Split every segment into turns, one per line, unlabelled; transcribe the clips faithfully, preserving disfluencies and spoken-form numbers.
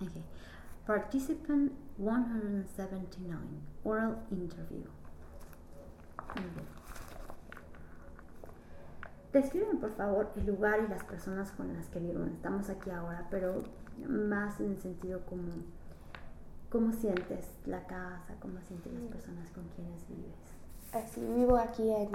Okay. Participant one hundred seventy-nine. Oral interview. Muy bien. Descríbeme por favor el lugar y las personas con las que viven. Estamos aquí ahora, pero más en el sentido como cómo sientes la casa, cómo sientes las personas con quienes vives.
Así vivo aquí en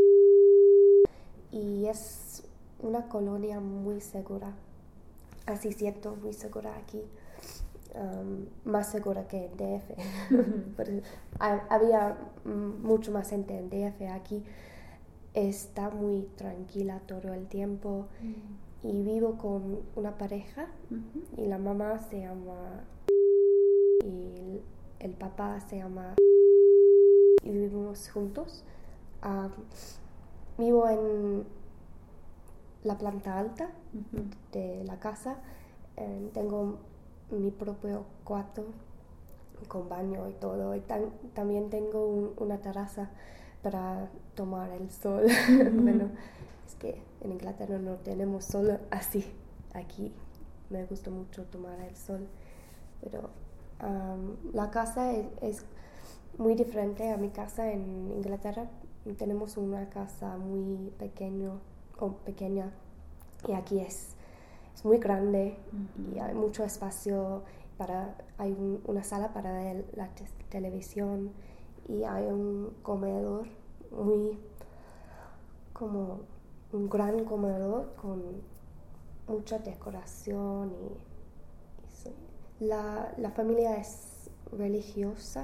y es una colonia muy segura. Así siento muy segura aquí, um, más segura que en D F. Pero había mucho más gente en D F. Aquí está muy tranquila todo el tiempo. Mm. Y vivo con una pareja. Uh-huh. Y la mamá se llama y el papá se llama y vivimos juntos. Um, vivo en la planta alta. Uh-huh. De la casa. Eh, tengo mi propio cuarto con baño y todo. Y tan, también tengo un, una terraza para tomar el sol. Uh-huh. Bueno, es que en Inglaterra no tenemos sol así. Aquí me gusta mucho tomar el sol. Pero um, la casa es, es muy diferente a mi casa en Inglaterra. Tenemos una casa muy pequeño, o pequeña, y aquí es, es muy grande. Uh-huh. Y hay mucho espacio. Para, hay un, una sala para ver la te- televisión y hay un comedor muy como un gran comedor con mucha decoración y, y sí. la, la familia es religiosa,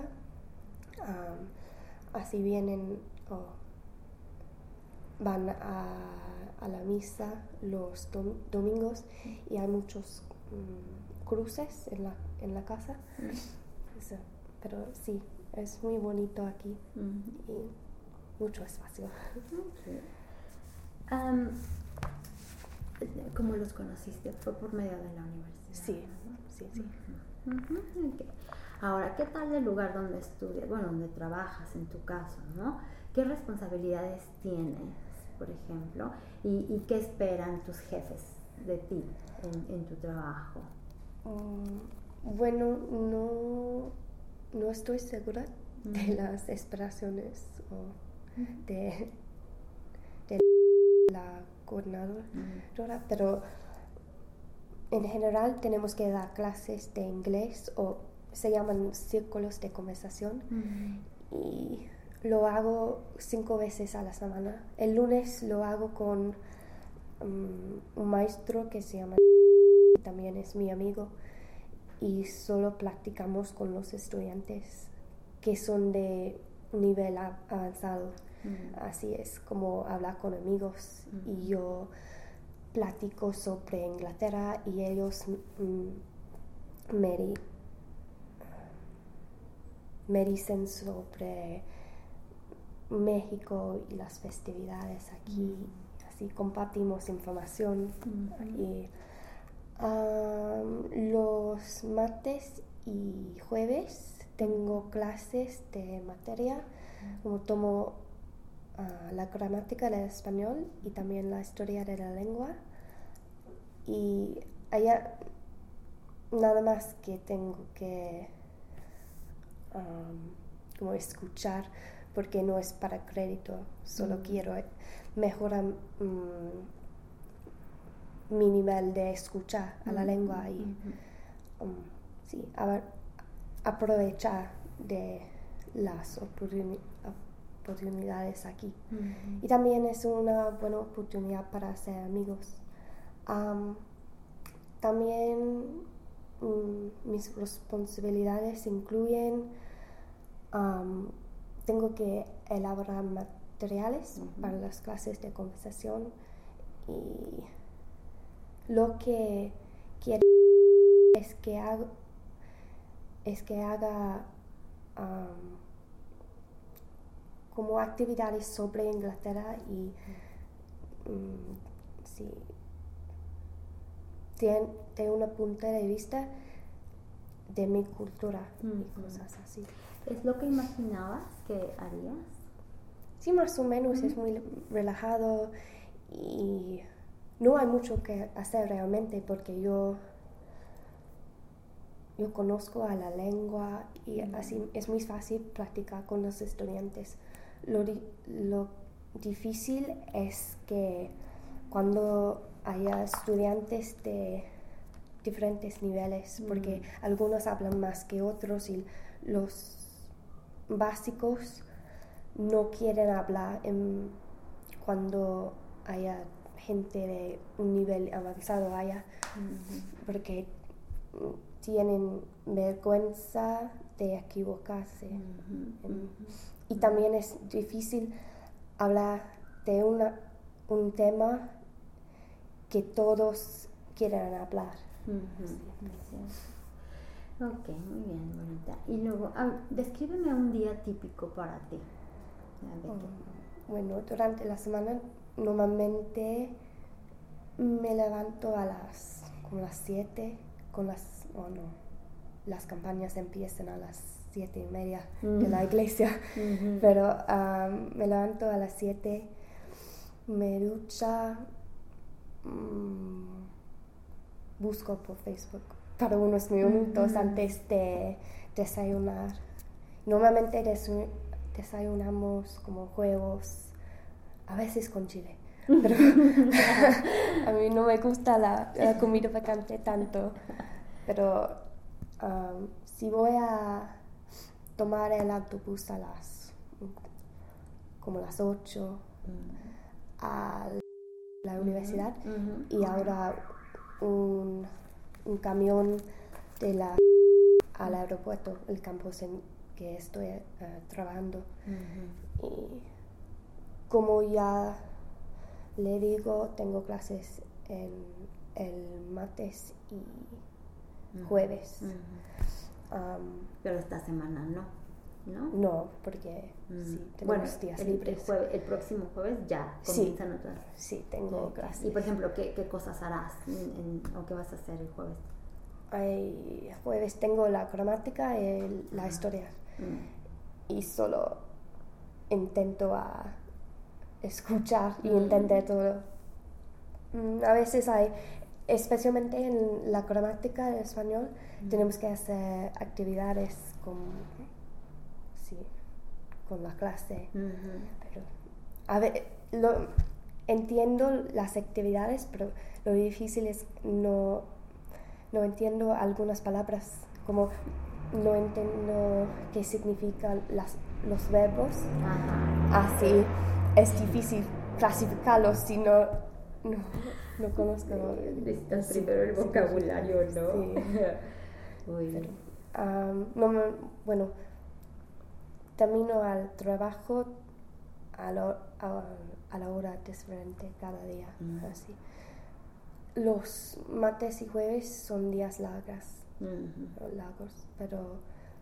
um, así vienen oh, van a, a la misa los dom- domingos y hay muchos um, cruces en la, en la casa. Mm. Eso, pero sí, es muy bonito aquí. Mm. Y mucho espacio.
Okay. Um, ¿Cómo los conociste? ¿Fue por medio de la universidad?
Sí, ¿no? sí, sí.
Uh-huh. Uh-huh. Okay. Ahora, ¿qué tal el lugar donde estudias? Bueno, donde trabajas, en tu caso, ¿no? ¿Qué responsabilidades tienes, por ejemplo? ¿Y, y qué esperan tus jefes de ti en, en tu trabajo?
Um, bueno, no, no estoy segura mm. de las esperaciones o mm. de, de la coordinadora, mm. pero en general tenemos que dar clases de inglés o se llaman círculos de conversación mm. y lo hago cinco veces a la semana. El lunes lo hago con um, un maestro que se llama también es mi amigo y solo practicamos con los estudiantes que son de nivel avanzado. Mm. Así es como hablar con amigos mm. y yo platico sobre Inglaterra y ellos mm, me, di, me dicen sobre México y las festividades aquí. Mm. Así compartimos información mm. y Um, los martes y jueves tengo clases de materia, como tomo uh, la gramática del español y también la historia de la lengua. Y allá nada más que tengo que um, como escuchar, porque no es para crédito, solo mm. quiero mejorar um, mi nivel de escuchar a la mm-hmm. lengua y mm-hmm. um, sí, a, aprovechar de las oportuni- oportunidades aquí. Mm-hmm. Y también es una buena oportunidad para hacer amigos. Um, también um, mis responsabilidades incluyen um, tengo que elaborar materiales mm-hmm. para las clases de conversación y lo que quiero es que haga, es que haga um, como actividades sobre Inglaterra y um, sí, tiene, tiene un punto de vista de mi cultura mm-hmm. y cosas así.
¿Es lo que imaginabas que harías?
Sí, más o menos, mm-hmm. es muy relajado y no hay mucho que hacer realmente porque yo yo conozco a la lengua y uh-huh. así es muy fácil practicar con los estudiantes. Lo, di- lo difícil es que cuando haya estudiantes de diferentes niveles, uh-huh. porque algunos hablan más que otros y los básicos no quieren hablar en, cuando haya gente de un nivel avanzado allá, uh-huh. porque tienen vergüenza de equivocarse. Uh-huh. Um, y también es difícil hablar de una, un tema que todos quieran hablar.
Uh-huh. Sí. Ok, muy bien, bonita. Y luego, ah, descríbeme un día típico para ti.
Um, bueno, durante la semana normalmente me levanto a las como las siete, con las, oh no, las campañas empiezan a las siete y media uh-huh. de la iglesia, uh-huh. pero um, me levanto a las siete, me ducha, um, busco por Facebook para unos minutos uh-huh. antes de desayunar. Normalmente desu- desayunamos como huevos, a veces con chile, pero a mí no me gusta la, la comida picante tanto, pero um, si voy a tomar el autobús a las como las ocho uh-huh. a la uh-huh. universidad uh-huh. y ahora un, un camión de la al aeropuerto, el campus en que estoy uh, trabajando uh-huh. y como ya le digo, tengo clases en el martes y uh-huh. jueves.
Uh-huh. Um, pero esta semana no, ¿no?
No, porque uh-huh. sí, tenemos
bueno,
días
el,
libres.
El, jueves, el próximo jueves ya comienzan
sí,
otras.
Sí, tengo
sí.
clases.
Y por ejemplo, ¿qué, qué cosas harás en, en, o qué vas a hacer el jueves?
El jueves tengo la gramática y el, la uh-huh. historia. Uh-huh. Y solo intento a escuchar y entender todo. A veces hay, especialmente en la gramática de español, mm. tenemos que hacer actividades con, sí, con la clase. Mm-hmm. Pero, a ver, lo, entiendo las actividades, pero lo difícil es no, no entiendo algunas palabras, como no entiendo qué significan las, los verbos. Ajá. Así es difícil clasificarlos si no, no, no conozco.
Necesitas sí, primero el vocabulario, sí, ¿no?
Sí. Muy bien. Um, no me, bueno, termino al trabajo a, lo, a, a la hora diferente cada día. Mm. Así. Los martes y jueves son días largas, mm-hmm. largos, pero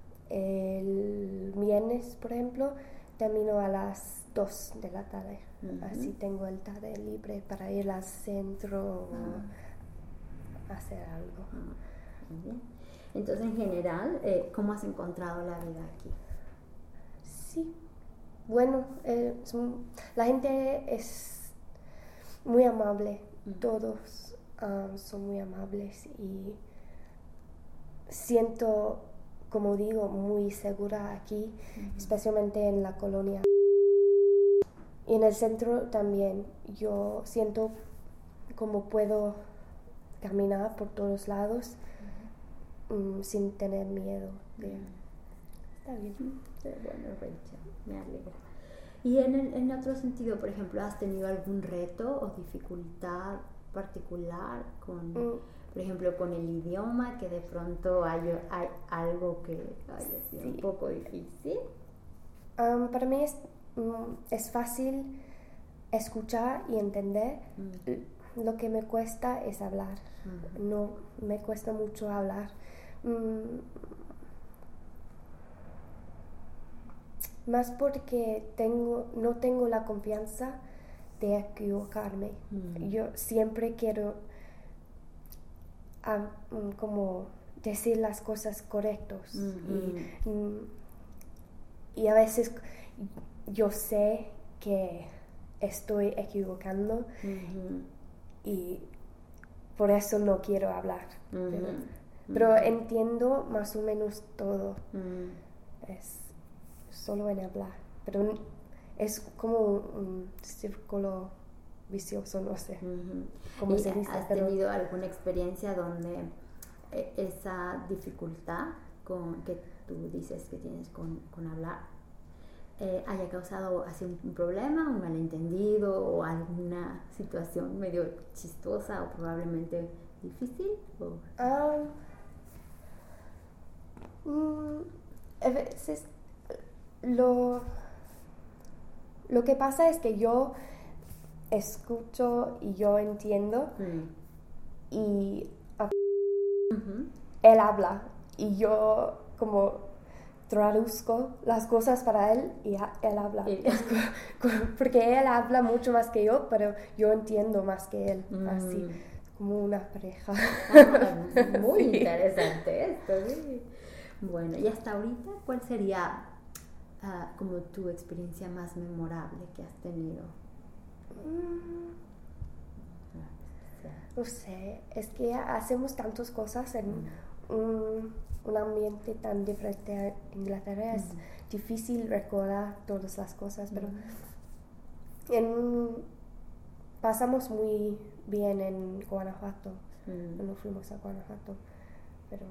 el viernes, por ejemplo, termino a las dos de la tarde. Uh-huh. Así tengo el tarde libre para ir al centro uh-huh. o hacer algo.
Uh-huh. Muy bien. Entonces, en general, eh, ¿cómo has encontrado la vida aquí?
Sí, bueno, eh, son, la gente es muy amable. Uh-huh. Todos um, son muy amables y siento, como digo, muy segura aquí, uh-huh. especialmente en la colonia. Y en el centro también yo siento como puedo caminar por todos lados uh-huh. um, sin tener miedo. De... Uh-huh. Está bien.
Sí, bueno, Rachel, me alegra. Y en, el, en otro sentido, por ejemplo, ¿has tenido algún reto o dificultad particular con... Uh-huh. Por ejemplo, con el idioma, que de pronto hay, hay algo que haya sido sí. un poco difícil?
Um, para mí es, um, es fácil escuchar y entender. Mm. Lo que me cuesta es hablar. Mm. No, me cuesta mucho hablar. Um, más porque tengo, no tengo la confianza de equivocarme. Mm. Yo siempre quiero... A, um, como decir las cosas correctas mm-hmm. y, um, y a veces yo sé que estoy equivocando mm-hmm. y por eso no quiero hablar.
Mm-hmm.
pero
Mm.
entiendo más o menos todo.
Mm.
Es solo en hablar, pero es como un, un círculo vicioso, no sé
Ujú.
cómo
¿Y
se dice.
has
pero
tenido alguna experiencia donde eh, esa dificultad con, que tú dices que tienes con, con hablar eh, haya causado así un, un problema, un malentendido o alguna situación medio chistosa o probablemente difícil? ¿O?
Ah, mm, a veces lo, lo que pasa es que yo escucho y yo entiendo
Mm.
y ah,
Ujú.
él habla y yo como traduzco las cosas para él y a- él habla.
Y-
Es co- co- porque él habla mucho más que yo, pero yo entiendo más que él.
Mm.
Así, como una pareja.
Ah, muy
Sí.
interesante esto, sí. Bueno, y hasta ahorita, ¿cuál sería ah, como tu experiencia más memorable que has tenido?
Mm,
Ah,
No sé, es que hacemos tantas cosas en
Mm.
un, un ambiente tan diferente a Inglaterra. Es
Mm.
difícil recordar todas las cosas, pero
Mm.
en, pasamos muy bien en Guanajuato.
Mm.
Cuando fuimos a Guanajuato, pero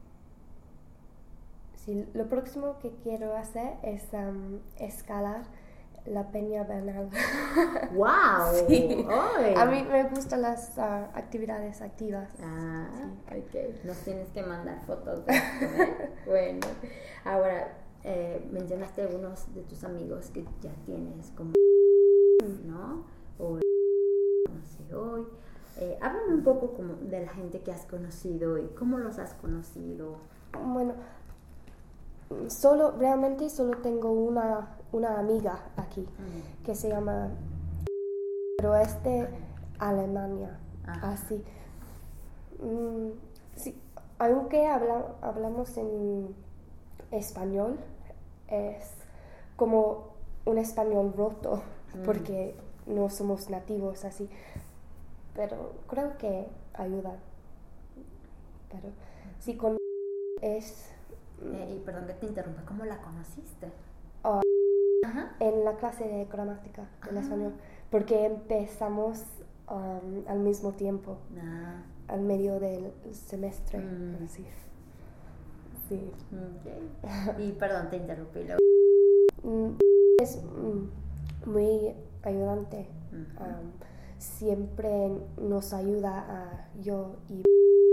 sí, lo próximo que quiero hacer es um, escalar la Peña Bernal.
¡Wow!
Sí.
¡Ay!
A mí me gustan las uh, actividades activas.
Ah,
Sí.
ok. Nos tienes que mandar fotos de esto, ¿eh? Bueno, ahora eh, mencionaste algunos de tus amigos que ya tienes como, ¿no? O conocí hoy. Eh, háblame un poco como de la gente que has conocido y cómo los has conocido.
Bueno, solo, realmente solo tengo una, una amiga aquí
Mm.
que se llama, pero es de Alemania,
Ajá.
así. Mm, sí, aunque habla, hablamos en español, es como un español roto,
Mm.
porque no somos nativos así, pero creo que ayuda. Pero sí, con es
Eh, y perdón que te interrumpa, ¿cómo la conociste?
ah,
Ajá.
en la clase de gramática del
Ah.
español, porque empezamos um, al mismo tiempo,
Ah,
al medio del semestre,
Mm.
así. Sí.
ok. Y perdón, te interrumpí. luego.
Mm, Es mm, muy ayudante.
Ujú.
Um, siempre nos ayuda a yo y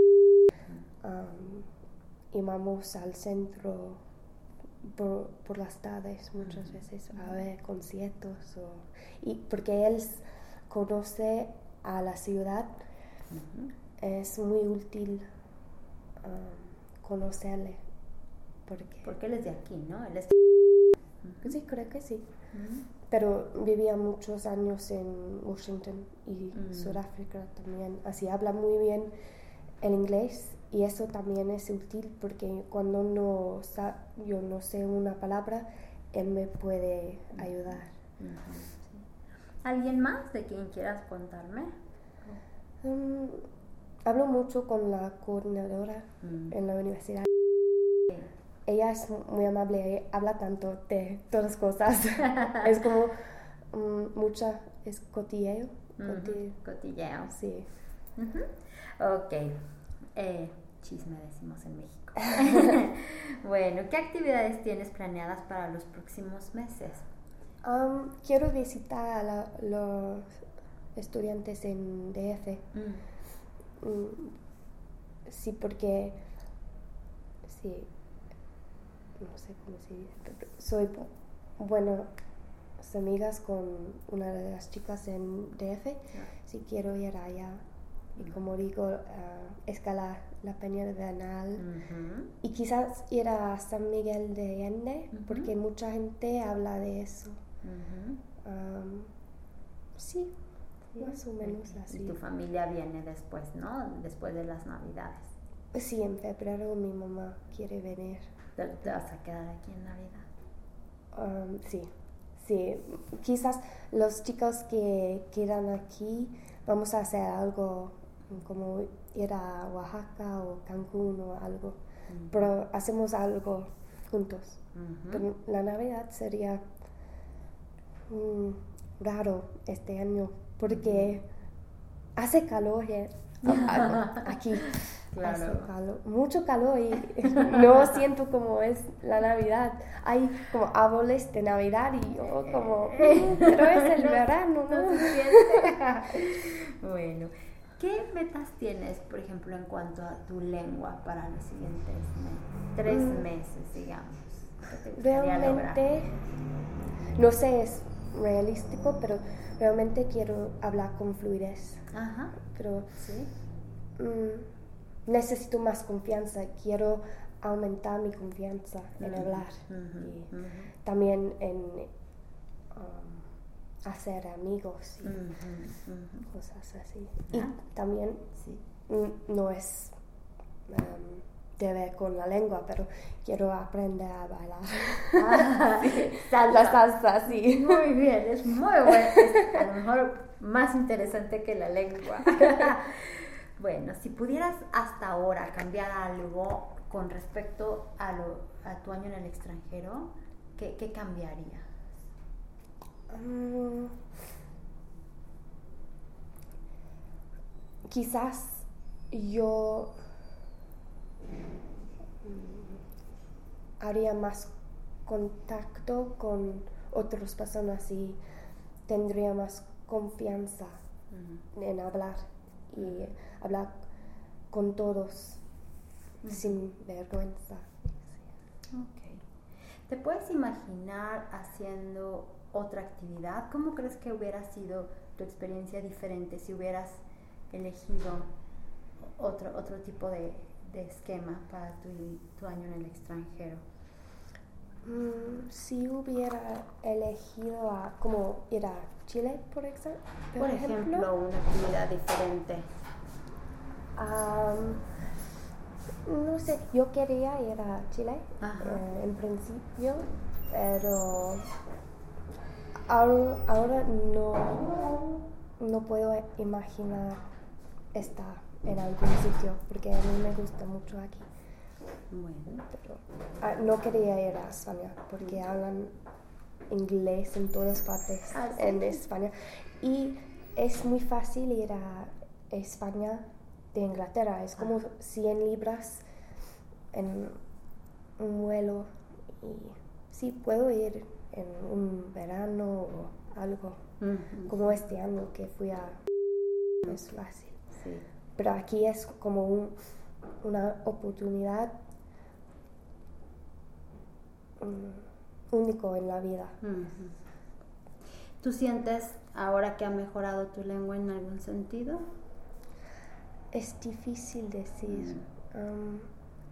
um, y vamos al centro por, por las tardes muchas
Ujú.
veces a ver conciertos o, y porque él s- conoce a la ciudad,
Ujú.
es muy útil um, conocerle porque
Porque él es de aquí, ¿no? Él es...
sí, creo que sí,
Ujú.
pero vivía muchos años en Washington y
Mm.
Sudáfrica también, así habla muy bien el inglés y eso también es útil porque cuando no sa- yo no sé una palabra, él me puede ayudar.
Ujú, sí. ¿Alguien más de quien quieras contarme?
Mm, hablo mucho con la coordinadora
Mm.
en la universidad. Ella es muy amable, ella habla tanto de todas cosas. Es como mm, mucha, es cotilleo.
Ujú,
coti-
Cotilleo.
Sí.
Ujú. Ok. Eh, chisme decimos en México. Bueno, ¿qué actividades tienes planeadas para los próximos meses?
Um, quiero visitar a la- los estudiantes en D F.
Mm.
Mm, sí, porque sí, no sé cómo se dice, pero soy bu- bueno, amigas con una de las chicas en D F. Sí, quiero ir allá y
Mm.
como digo, ah, escalar la Peña de Bernal
Ujú.
y quizás ir a San Miguel de Allende
Ujú.
porque mucha gente habla de eso.
Ujú.
Um, sí,
Sí,
más o menos
ok.
así.
Y tu familia viene después, ¿no? Después de las Navidades.
Sí, en febrero mi mamá quiere venir.
¿Te, te vas a quedar aquí en Navidad?
Um, sí, sí. Quizás los chicos que quedan aquí vamos a hacer algo como ir a Oaxaca o Cancún o algo,
Uh-huh.
pero hacemos algo juntos.
Uh-huh.
Pero la Navidad sería mm, raro este año porque hace calor eh, aquí.
Claro.
Hace calor, mucho calor y no siento como es la Navidad. Hay como árboles de Navidad y yo como, pero es el verano, ¿no?
No se siente. Bueno, ¿qué metas tienes, por ejemplo, en cuanto a tu lengua para los siguientes meses? Tres
Mm.
meses, digamos. ¿Qué te gustaría
Realmente,
lograr?
no sé, es realístico, pero realmente quiero hablar con fluidez.
Ajá.
Pero
Sí.
mm, necesito más confianza, quiero aumentar mi confianza en
Uh-huh.
hablar
Uh-huh.
y
Uh-huh.
también en um, hacer amigos y
Uh-huh. Uh-huh.
cosas así.
Ah.
Y también
Sí.
mm, no es um, de ver con la lengua, pero quiero aprender a bailar.
Ah, salsa.
La salsa, sí.
Muy bien, es muy bueno. Es a lo mejor más interesante que la lengua. Bueno, si pudieras hasta ahora cambiar algo con respecto a, lo, a tu año en el extranjero, ¿qué, qué cambiarías?
Um, quizás yo mm, haría más contacto con otras personas y tendría más confianza
Uh-huh.
en hablar y hablar con todos
Uh-huh.
sin vergüenza.
Ok. ¿Te puedes imaginar haciendo otra actividad? ¿Cómo crees que hubiera sido tu experiencia diferente si hubieras elegido otro, otro tipo de, de esquema para tu, tu año en el extranjero?
Mm, si hubiera elegido a como ir a Chile, por, exa- por,
Por ejemplo, una actividad diferente.
um, no sé, yo quería ir a Chile eh, en principio, pero ahora, ahora no, no puedo imaginar estar en algún sitio porque a mí me gusta mucho aquí.
Bueno,
Pero ah, no quería ir a España porque hablan inglés en todas partes
¿Ah, sí?
en España y es muy fácil ir a España de Inglaterra, es como
Ajá.
cien libras en un vuelo y sí puedo ir en un verano o algo
uh-huh.
como este año que fui a es fácil,
Sí.
pero aquí es como un, una oportunidad um, único en la vida.
Uh-huh. ¿Tú sientes ahora que ha mejorado tu lengua en algún sentido?
Es difícil decir.
Uh-huh.
Um,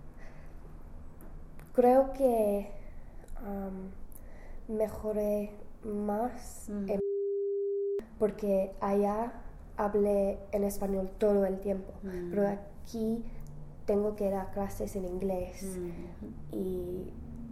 creo que um, mejoré más
Uh-huh.
en, porque allá hablé en español todo el tiempo,
Uh-huh.
pero aquí tengo que dar clases en inglés
Uh-huh.
y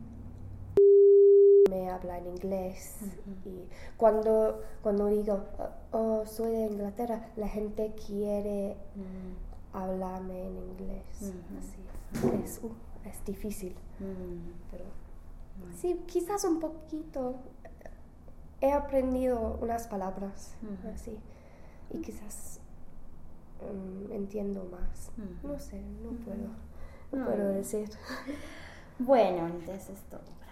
me habla en inglés
Uh-huh.
y cuando, cuando digo oh, oh, soy de Inglaterra, la gente quiere
Uh-huh.
hablarme en inglés.
Uh-huh.
Así es, uh, es difícil,
Uh-huh.
pero
Bueno.
sí, quizás un poquito he aprendido unas palabras
Uh-huh.
así y quizás um, entiendo más.
Uh-huh.
No sé, no
Uh-huh.
puedo, no
Uh-huh.
puedo decir.
Bueno, entonces es todo.